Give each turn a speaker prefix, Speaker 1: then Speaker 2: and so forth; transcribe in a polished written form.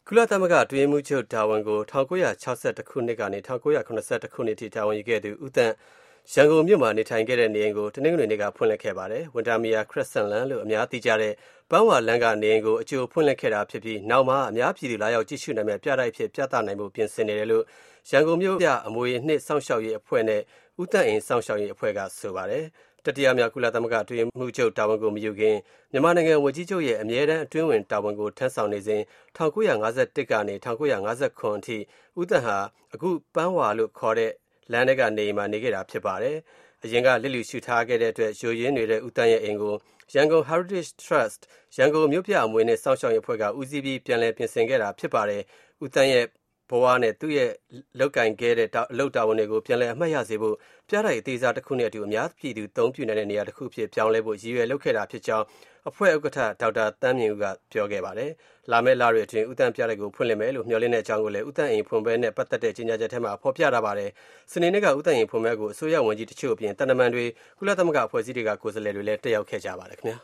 Speaker 1: ကုလသမဂ္ဂအတွင်းရေးမှူးချုပ်တာဝန်ကို1962ခုနှစ်ကနေ1981ခုနှစ်ထိတာဝန်ယူခဲ့သူဦးသန့်ရန်ကုန်မြို့မှာနေထိုင်ခဲ့တဲ့နေအိမ်ကိုတနင်္ဂနွေနေ့ကဖွင့်လှစ်ခဲ့ပါတယ်။ ဝန်တာမီယာခရစ်စတန်လန်လို့အများသိကြတဲ့ပန်းဝါလမ်းကနေအိမ်ကိုအကြိုဖွင့်လှစ်ခဲ့တာဖြစ်ပြီးနောက်မှာအများပြည်သူလာရောက်ကြည့်ရှုနိုင်မယ့်ပြတိုက်အဖြစ်ပြသနိုင်ဖို့ပြင်ဆင်နေတယ်လို့ရန်ကုန်မြို့ပြအမွေအနှစ်စောင့်ရှောက်ရေးအဖွဲ့နဲ့ဦးသန့်အိမ်စောင့်ရှောက်ရေးအဖွဲ့ကဆိုပါတယ်။ တတိယမြောက်ကုလသမဂ္ဂအတွင်းရေးမှူးချုပ်တာဝန်ကိုမယူခင်မြန်မာနိုင်ငံဝန်ကြီးချုပ်ရဲ့အမြဲတမ်းအတွင်းဝင်တာဝန်ကိုထမ်းဆောင်နေစဉ်1951ကနေ1959အထိဦးသန့်ဟာအခုပန်းဝါလို့ခေါ်တဲ့လမ်းထဲကနေအိမ်မှာနေခဲ့တာဖြစ်ပါတယ်။ အရင်ကလစ်လျူရှုထားခဲ့တဲ့အတွက်ယိုယွင်းနေတဲ့ဦးသန့်ရဲ့အိမ်ကိုရန်ကုန် Heritage Trust ရန်ကုန်မြို့ပြအမွေအနှစ်စောင့်ရှောက်ရေးအဖွဲ့ကဦးစီးပြီးပြန်လည်ပြင်ဆင်ခဲ့တာဖြစ်ပါတယ်။ ဦးသန့်ရဲ့ဘဝနဲ့သူလုပ်ကိုင်ခဲ့တဲ့အလုပ်တာဝန်တွေကိုပြန်လည်အမှတ်ရစေဖို့ပြတိုက်အသေးစားတစ်ခုနဲ့အတူအများပြည်သူအသုံးပြုနိုင်တဲ့နေရာတစ်ခုအဖြစ်ပြောင်းလဲဖို့ရည်ရွယ်လုပ်ခဲ့တာဖြစ်ကြောင်းအဖွဲ့ဥက္ကဋ္ဌဒေါက်တာသန်းမြင့်ဦးကပြောခဲ့ပါတယ်။ လာမယ့်လတွေအတွင်းဦးသန့်ပြတိုက်ကိုဖွင့်လှစ်မယ်လို့မျှော်လင့်တဲ့အကြောင်းကိုလည်းဦးသန့်အိမ်ဖွင့်ပွဲနဲ့ပတ်သက်တဲ့ကြေညာချက်ထဲမှာဖော်ပြထားပါတယ်။ စနေနေ့ကဦးသန့်အိမ်ဖွင့်ပွဲကိုအစိုးရဝန်ကြီးတချို့အပြင်သံတမန်တွေကုလသမဂ္ဂအဖွဲ့အစည်းတွေကကိုယ်စားလှယ်တွေလည်းတက်ရောက်ခဲ့ကြပါတယ်ခင်ဗျာ